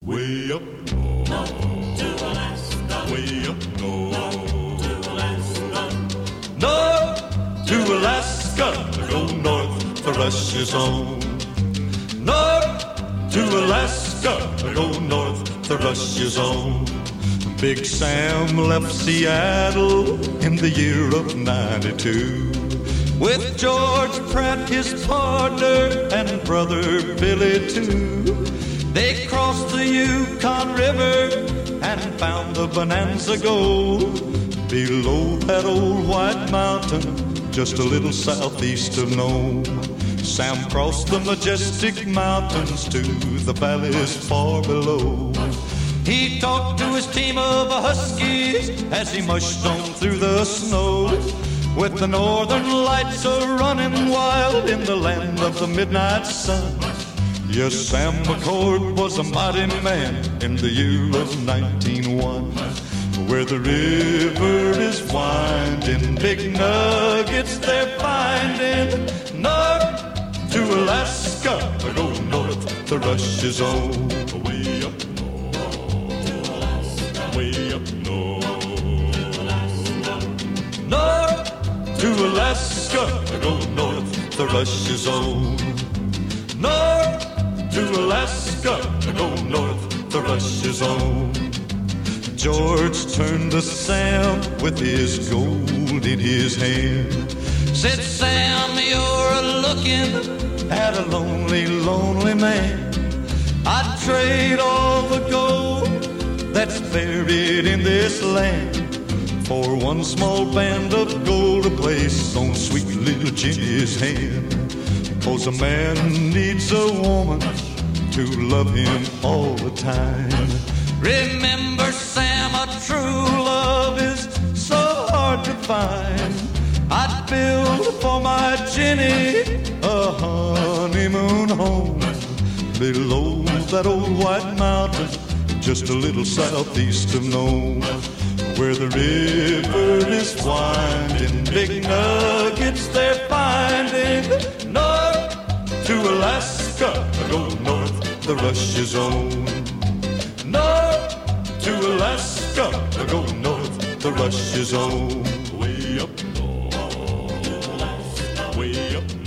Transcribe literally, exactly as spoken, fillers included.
Way up north, to Alaska. Way up north, to Alaska. North to Alaska, go north, the rush is on. North to Alaska, go north, the rush is on. Big Sam left Seattle in the year of ninety-two with George Pratt, his partner, and brother Billy too. They crossed the Yukon River and found the Bonanza Gold below that old white mountain, just a little southeast of Nome. Sam crossed the majestic mountains to the valleys far below. He talked to his team of huskies as he mushed on through the snow, with the northern lights a-running wild in the land of the midnight sun. Yes, Sam McCord was a mighty man in the year of nineteen oh one. Where the river is winding, big nuggets they're finding. North to Alaska, go north, the rush is on. Way up north, to Alaska. Way up north, Alaska. North to Alaska, go north, the rush is on. North to Alaska, go north, the rush is on. George turned to Sam with his gold in his hand. Said, Sam, you're looking at a lonely, lonely man. I'd trade all the gold that's buried in this land for one small band of gold to place on sweet little Jenny's hand. 'Cause a man needs a woman to love him all the time. Remember, Sam, a true love is so hard to find. I'd build for my Jenny a honeymoon home below that old white mountain, just a little southeast of Nome, where the river is winding, big nuggets they're finding. North to Alaska, go north, the rush is on. North to Alaska, go north, the rush is on. Way up north, way up